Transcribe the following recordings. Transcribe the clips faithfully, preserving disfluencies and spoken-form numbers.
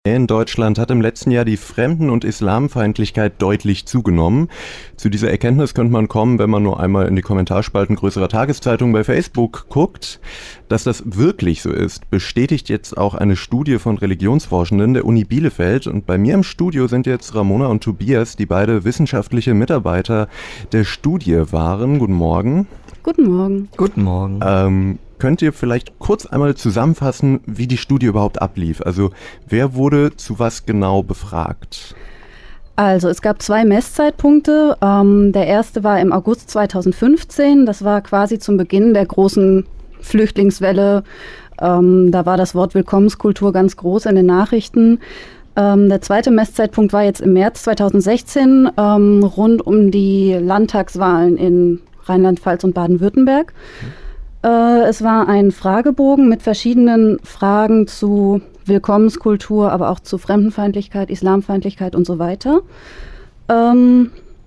In Deutschland hat im letzten Jahr die Fremden- und Islamfeindlichkeit deutlich zugenommen. Zu dieser Erkenntnis könnte man kommen, wenn man nur einmal in die Kommentarspalten größerer Tageszeitungen bei Facebook guckt. Dass das wirklich so ist, bestätigt jetzt auch eine Studie von Religionsforschenden der Uni Bielefeld. Und bei mir im Studio sind jetzt Ramona und Tobias, die beide wissenschaftliche Mitarbeiter der Studie waren. Guten Morgen. Guten Morgen. Guten Morgen. Ähm, Könnt ihr vielleicht kurz einmal zusammenfassen, wie die Studie überhaupt ablief? Also wer wurde zu was genau befragt? Also es gab zwei Messzeitpunkte. Ähm, der erste war im August zweitausendfünfzehn. Das war quasi zum Beginn der großen Flüchtlingswelle. Ähm, da war das Wort Willkommenskultur ganz groß in den Nachrichten. Ähm, der zweite Messzeitpunkt war jetzt im März zweitausendsechzehn, ähm, rund um die Landtagswahlen in Rheinland-Pfalz und Baden-Württemberg. Mhm. Es war ein Fragebogen mit verschiedenen Fragen zu Willkommenskultur, aber auch zu Fremdenfeindlichkeit, Islamfeindlichkeit und so weiter. Ähm,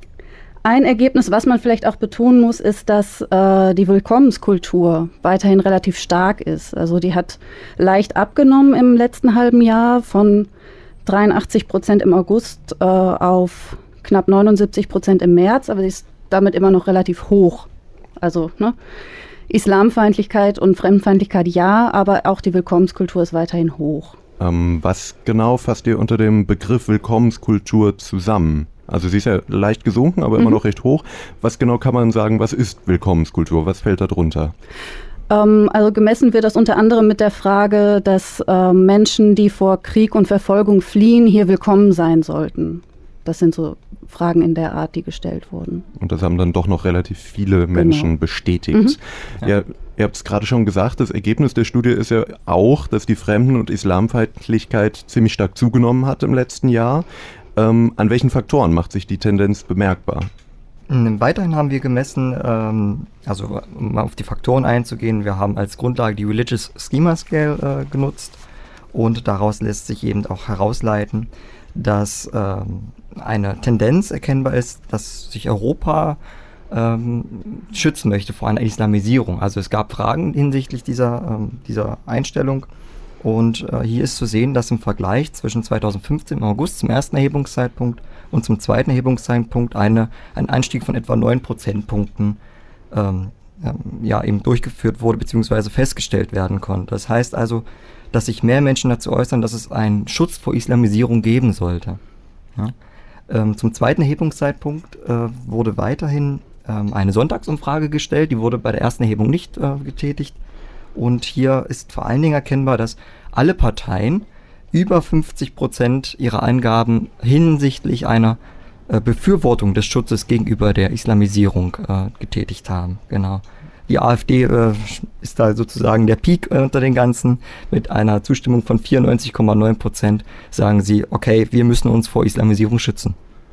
ein Ergebnis, was man vielleicht auch betonen muss, ist, dass äh, die Willkommenskultur weiterhin relativ stark ist. Also die hat leicht abgenommen im letzten halben Jahr von dreiundachtzig Prozent im August äh, auf knapp neunundsiebzig Prozent im März, aber sie ist damit immer noch relativ hoch. Also, ne? Islamfeindlichkeit und Fremdenfeindlichkeit ja, aber auch die Willkommenskultur ist weiterhin hoch. Ähm, was genau fasst ihr unter dem Begriff Willkommenskultur zusammen? Also sie ist ja leicht gesunken, aber immer mhm. noch recht hoch. Was genau kann man sagen, was ist Willkommenskultur? Was fällt da drunter? Ähm, also gemessen wird das unter anderem mit der Frage, dass äh, Menschen, die vor Krieg und Verfolgung fliehen, hier willkommen sein sollten. Das sind so Fragen in der Art, die gestellt wurden. Und das haben dann doch noch relativ viele Menschen genau. bestätigt. Mhm. Ja. Ja, ihr habt es gerade schon gesagt, das Ergebnis der Studie ist ja auch, dass die Fremden- und Islamfeindlichkeit ziemlich stark zugenommen hat im letzten Jahr. Ähm, an welchen Faktoren macht sich die Tendenz bemerkbar? Weiterhin haben wir gemessen, ähm, also um auf die Faktoren einzugehen, wir haben als Grundlage die Religious Schema Scale äh, genutzt und daraus lässt sich eben auch herausleiten, dass ähm, eine Tendenz erkennbar ist, dass sich Europa ähm, schützen möchte vor einer Islamisierung. Also es gab Fragen hinsichtlich dieser, ähm, dieser Einstellung und äh, hier ist zu sehen, dass im Vergleich zwischen zweitausendfünfzehn im August zum ersten Erhebungszeitpunkt und zum zweiten Erhebungszeitpunkt eine, ein Anstieg von etwa neun Prozentpunkten ähm, ähm, ja, eben durchgeführt wurde bzw. festgestellt werden konnte. Das heißt also, dass sich mehr Menschen dazu äußern, dass es einen Schutz vor Islamisierung geben sollte. Ja. Ähm, zum zweiten Erhebungszeitpunkt äh, wurde weiterhin ähm, eine Sonntagsumfrage gestellt, die wurde bei der ersten Erhebung nicht äh, getätigt. Und hier ist vor allen Dingen erkennbar, dass alle Parteien über fünfzig Prozent ihrer Angaben hinsichtlich einer äh, Befürwortung des Schutzes gegenüber der Islamisierung äh, getätigt haben. Genau. Die AfD äh, ist da sozusagen der Peak äh, unter den Ganzen. Mit einer Zustimmung von vierundneunzig Komma neun Prozent sagen sie, okay, wir müssen uns vor Islamisierung schützen.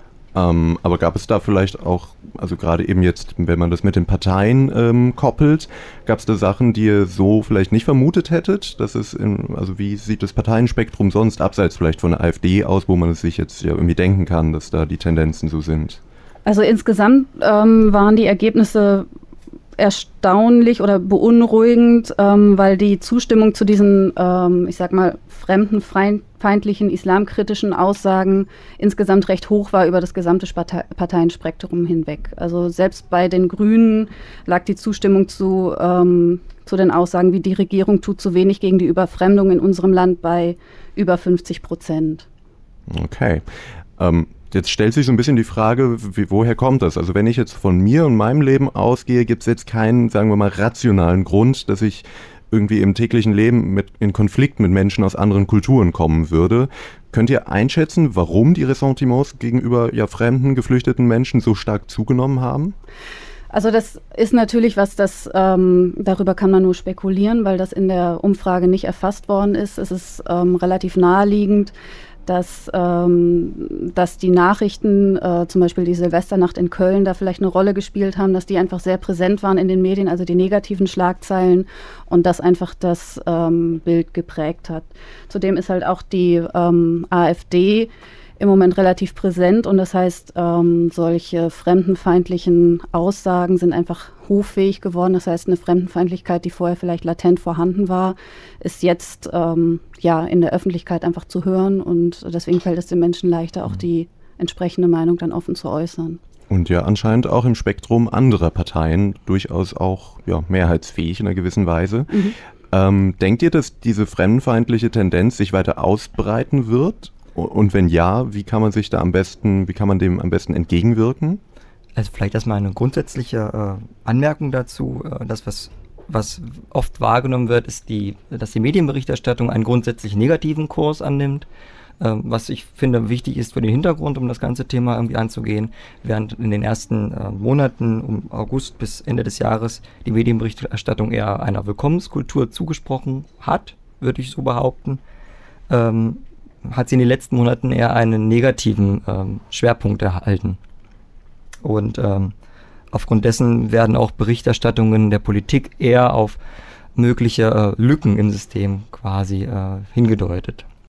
Ähm, aber gab es da vielleicht auch, also gerade eben jetzt, wenn man das mit den Parteien ähm, koppelt, gab es da Sachen, die ihr so vielleicht nicht vermutet hättet? Dass es in, also wie sieht das Parteienspektrum sonst abseits vielleicht von der AfD aus, wo man es sich jetzt ja irgendwie denken kann, dass da die Tendenzen so sind? Also insgesamt ähm, waren die Ergebnisse erstaunlich oder beunruhigend, ähm, weil die Zustimmung zu diesen, ähm, ich sag mal, fremdenfeindlichen, islamkritischen Aussagen insgesamt recht hoch war über das gesamte Partei- Parteienspektrum hinweg. Also selbst bei den Grünen lag die Zustimmung zu, ähm, zu den Aussagen, wie die Regierung tut zu wenig gegen die Überfremdung in unserem Land, bei über fünfzig Prozent. Okay. Ähm Jetzt stellt sich so ein bisschen die Frage, wie, woher kommt das? Also wenn ich jetzt von mir und meinem Leben ausgehe, gibt es jetzt keinen, sagen wir mal, rationalen Grund, dass ich irgendwie im täglichen Leben mit, in Konflikt mit Menschen aus anderen Kulturen kommen würde. Könnt ihr einschätzen, warum die Ressentiments gegenüber ja, fremden, geflüchteten Menschen so stark zugenommen haben? Also das ist natürlich was, das ähm, darüber kann man nur spekulieren, weil das in der Umfrage nicht erfasst worden ist. Es ist ähm, relativ naheliegend, dass, ähm, dass die Nachrichten, äh, zum Beispiel die Silvesternacht in Köln, da vielleicht eine Rolle gespielt haben, dass die einfach sehr präsent waren in den Medien, also die negativen Schlagzeilen und das einfach das ähm, Bild geprägt hat. Zudem ist halt auch die ähm, AfD im Moment relativ präsent und das heißt, ähm, solche fremdenfeindlichen Aussagen sind einfach hoffähig geworden. Das heißt, eine Fremdenfeindlichkeit, die vorher vielleicht latent vorhanden war, ist jetzt ähm, ja in der Öffentlichkeit einfach zu hören und deswegen fällt es den Menschen leichter, auch die entsprechende Meinung dann offen zu äußern. Und ja anscheinend auch im Spektrum anderer Parteien durchaus auch ja, mehrheitsfähig in einer gewissen Weise. Mhm. Ähm, denkt ihr, dass diese fremdenfeindliche Tendenz sich weiter ausbreiten wird? Und wenn ja, wie kann man sich da am besten, wie kann man dem am besten entgegenwirken? Also vielleicht erstmal eine grundsätzliche äh, Anmerkung dazu. Äh, das, was, was oft wahrgenommen wird, ist, die, dass die Medienberichterstattung einen grundsätzlich negativen Kurs annimmt. Äh, was ich finde wichtig ist für den Hintergrund, um das ganze Thema irgendwie anzugehen. Während in den ersten äh, Monaten, um August bis Ende des Jahres, die Medienberichterstattung eher einer Willkommenskultur zugesprochen hat, würde ich so behaupten, ähm, hat sie in den letzten Monaten eher einen negativen ähm, Schwerpunkt erhalten. Und ähm, aufgrund dessen werden auch Berichterstattungen der Politik eher auf mögliche äh, Lücken im System quasi äh, hingedeutet.